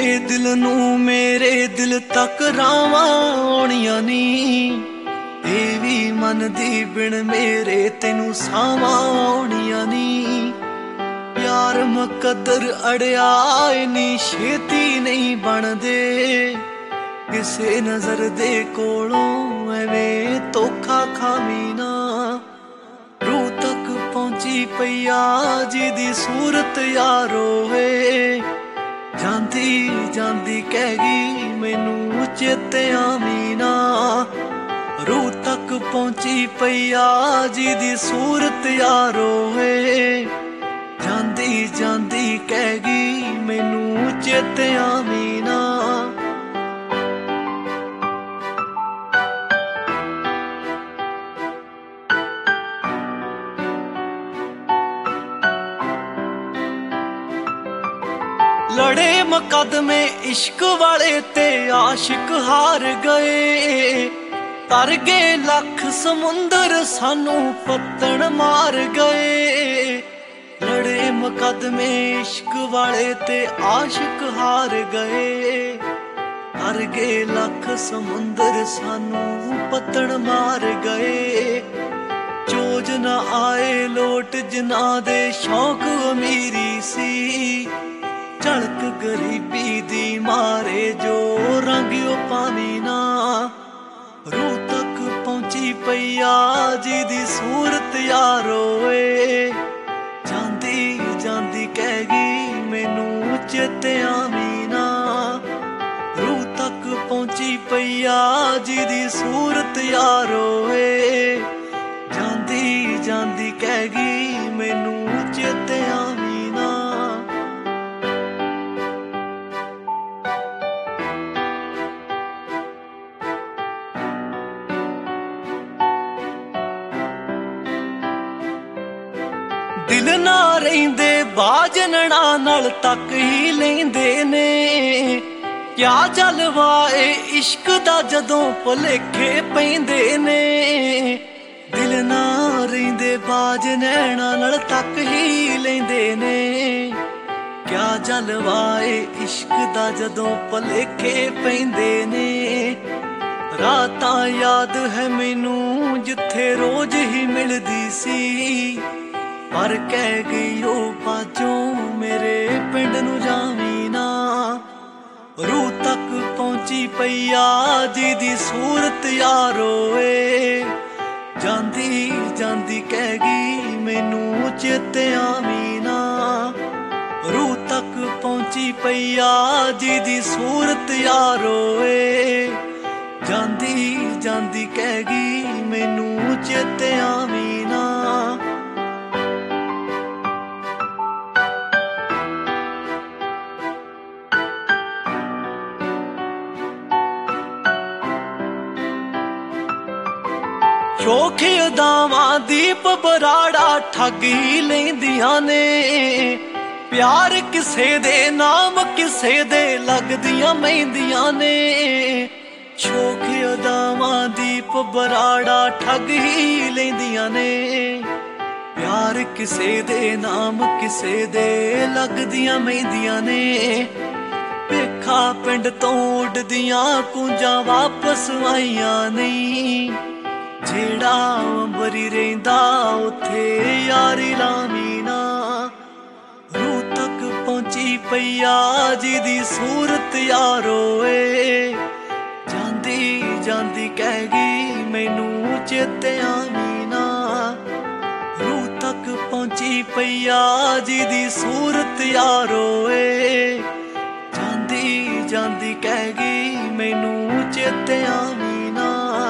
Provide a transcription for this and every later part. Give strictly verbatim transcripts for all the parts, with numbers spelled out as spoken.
दिल नू मेरे दिल तक रावां आउणियां नी, ए वी मन दी बिन मेरे तेनू सावां आउणियां नी। प्यार मुकद्दर अड़िया इन्नी छेती नहीं बनदे, किसे नजर दे कोलों एवें धोखा खावी ना। रूह तक पहुंची पईया जिदी सूरत यारो वे, जांदी जांदी कह गई मैनू चेते आवी ना। रूह तक पहुंची पईया जिदी सूरत यारो वे, जांदी जांदी कह गई मैनू चेते आवी ना। लड़े मुकदमे इश्क वाले ते आशिक हार गए, तर गए लख समुंदर सानू पत्तन मार गए। लड़े मुकदमे इश्क वाले ते आशिक हार गए, तर गए लख समुंदर सानू पत्तन मार गए। चोज न आए लोट जिन्ना दे शौक अमीरी सी, झलक गरीबी दी मारे जो रंगियो पावी ना। रूह तक पहुंची पईया जिदी सूरत यारो वे, जांदी जांदी कह गई मैनू चेते आवी ना। रूह तक पहुंची पईया जिदी सूरत यारो वे, जांदी जांदी कह गई मैनू चेते आवी ना। दिल ना रहिंदे बाजनना नाल तक ही लेंदे ने, क्या जलवा ए इश्क दा जदों भुलेखे पैंदे ने। दिल ना रहिंदे बाजनना नाल तक ही लेंदे ने, क्या जलवा ए इश्क दा जदों भुलेखे पैंदे ने। रातां याद है मैनू जिथे रोज ही मिलदी सी, पर कह गई ओ बाजों मेरे पिंड नू जावी ना। रूह तक पहुंची पईया जिदी सूरत यारो वे, जांदी जांदी कह गई मैनू चेते आवी ना। रूह तक पहुंची पईया जिदी सूरत यारो वे, जांदी जांदी कह गई मैनू चेते आवी ना। शोखे अदावां दीप बराड़ा ठग ही लेंदियां ने, प्यार किसे दे नाम किसे दे लगदियां मेहंदियां ने। शोखे अदावां दीप बराड़ा ठग ही लेंदियां ने, प्यार किसे दे नाम किसे दे लगदियां मेहंदियां ने। भेखा पिंड तो उड़दियां कूंजां वापस आईयां नहीं, जेड़ा अंबरी रहिंदा उथे यारी लावी ना। रूह तक पहुंची पईया जिदी सूरत यारो वे, जांदी जांदी कह गई मैनू चेते आवी ना। रूह तक पहुंची पईया जिदी सूरत यारो वे, जांदी जांदी कह गई मैनू चेते आवी ना।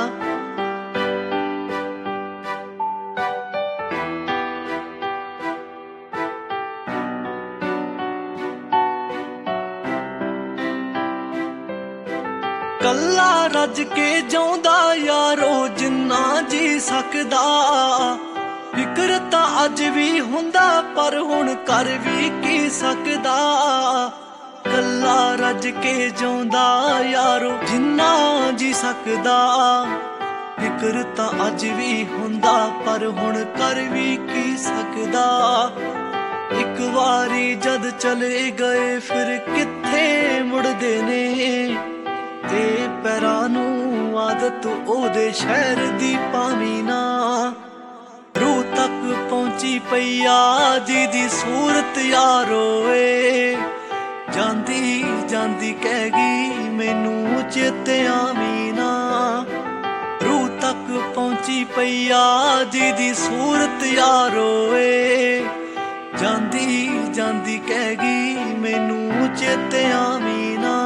कल्ला रज के जाउंदा यारो जिन्ना जी सकदा, फिक्र तां अज भी हुंदा पर हुण कर भी की सकदा। कल्ला रज के जाउंदा यारो जिन्ना जी सकदा, फिक्र तां अज भी हुंदा पर हुण कर भी की सकदा। ਇੱਕ ਵਾਰੀ ਜਦ ਚਲੇ ਗਏ ਫਿਰ ਕਿੱਥੇ ਮੁੜਦੇ ਨੇ, ਤੇ ਪੈਰਾਂ ਨੂੰ ਆਦਤ ਉਹਦੇ ਸ਼ਹਿਰ ਦੀ ਪਾਵੀ ਨਾ। ਰੂਹ ਤੱਕ ਪਹੁੰਚੀ ਪਈਆ ਜਿਹਦੀ ਸੂਰਤ ਯਾਰੋ ਏ, ਜਾਂਦੀ ਜਾਂਦੀ ਕਹਿ ਗਈ ਮੈਨੂੰ ਚੇਤੇ ਆਵੀਂ ਨਾ। ਰੂਹ ਤੱਕ ਪਹੁੰਚੀ ਪਈਆ ਜਿਹਦੀ ਸੂਰਤ ਯਾਰੋ ਏ, ਜਾਂਦੀ ਜਾਂਦੀ ਕਹਿ ਗਈ ਮੈਨੂੰ ਚੇਤੇ ਆਵੀਂ ਨਾ।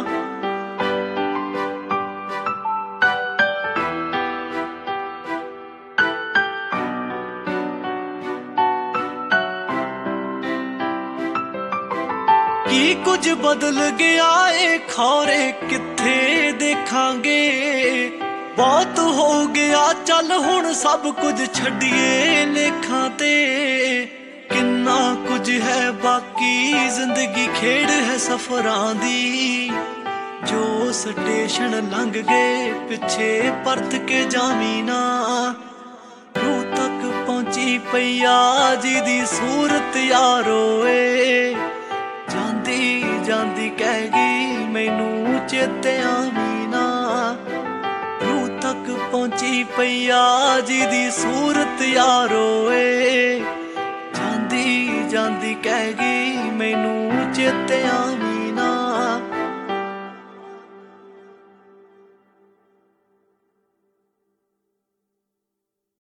ਕੀ ਕੁਝ ਬਦਲ ਗਿਆ ਏ ਖੌਰੇ ਕਿੱਥੇ ਦੇਖਾਂਗੇ, ਬਹੁਤ ਹੋ ਗਿਆ ਚੱਲ ਹੁਣ ਸਭ ਕੁਝ ਛੱਡੀਏ ਲੇਖਾਂ ਤੇ। ਕਿੰਨਾ ਕੁਝ ਹੈ ਬਾਕੀ ਜ਼ਿੰਦਗੀ ਖੇਡ ਹੈ ਸਫ਼ਰਾਂ ਦੀ, ਜੋ ਸਟੇਸ਼ਨ ਲੰਘ ਗਏ ਪਿੱਛੇ ਪਰਤ ਕੇ ਜਾਵੀਂ ਨਾ। ਰੂਹ ਤੱਕ ਪਹੁੰਚੀ ਪਈਆ ਜਿਹਦੀ ਸੂਰਤ ਯਾਰੋ ਏ, ਜਾਂਦੀ ਜਾਂਦੀ ਕਹਿ ਗਈ ਮੈਨੂੰ ਚੇਤੇ ਆਵੀਂ ਨਾ। ਰੂਹ ਤੱਕ ਪਹੁੰਚੀ ਪਈਆ ਜਿਹਦੀ ਸੂਰਤ ਯਾਰੋ ਏ, ਜਾਂਦੀ ਜਾਂਦੀ ਕਹਿ ਗਈ ਮੈਨੂੰ ਚੇਤੇ ਆਵੀਂ।